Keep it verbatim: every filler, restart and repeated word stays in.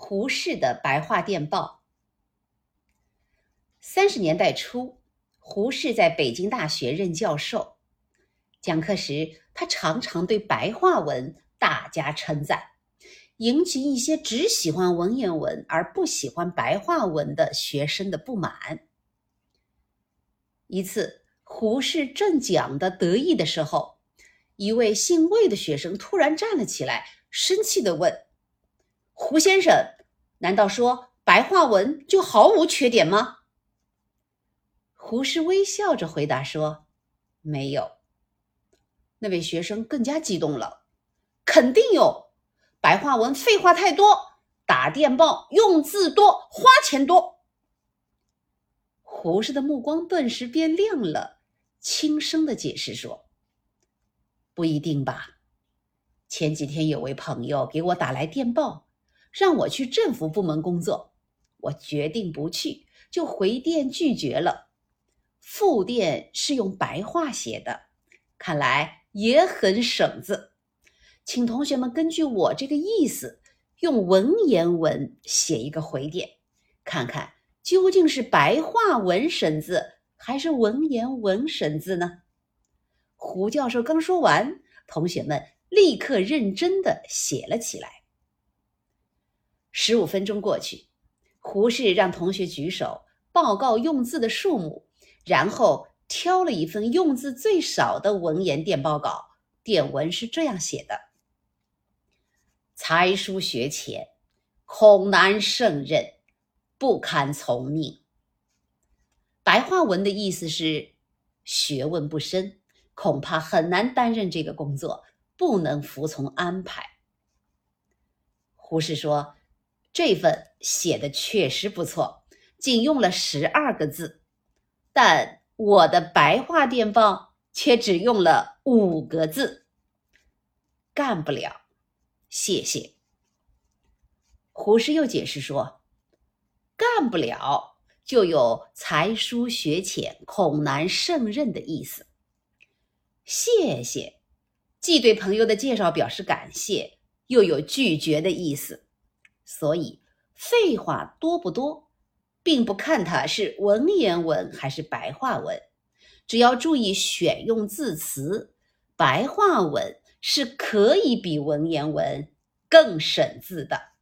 胡适的白话电报。三十年代初，胡适在北京大学任教授，讲课时他常常对白话文大加称赞，引起一些只喜欢文言文而不喜欢白话文的学生的不满。一次，胡适正讲得得意的时候，一位姓魏的学生突然站了起来，生气地问：胡先生，难道说白话文就毫无缺点吗？胡适微笑着回答说：没有。那位学生更加激动了：肯定有，白话文废话太多，打电报用字多，花钱多。胡适的目光顿时变亮了，轻声地解释说：不一定吧，前几天有位朋友给我打来电报，让我去政府部门工作，我决定不去，就回电拒绝了。复电是用白话写的，看来也很省字，请同学们根据我这个意思，用文言文写一个回电，看看究竟是白话文省字还是文言文省字呢？胡教授刚说完，同学们立刻认真地写了起来。十五分钟过去，胡适让同学举手报告用字的数目，然后挑了一份用字最少的文言电报稿，电文是这样写的：才疏学浅，恐难胜任，不堪从命。白话文的意思是学问不深，恐怕很难担任这个工作，不能服从安排。胡适说，这份写的确实不错，仅用了十二个字，但我的白话电报却只用了五个字，干不了，谢谢。胡适又解释说，干不了就有才疏学浅，恐难胜任的意思。谢谢既对朋友的介绍表示感谢，又有拒绝的意思，所以废话多不多并不看它是文言文还是白话文，只要注意选用字词，白话文是可以比文言文更省字的。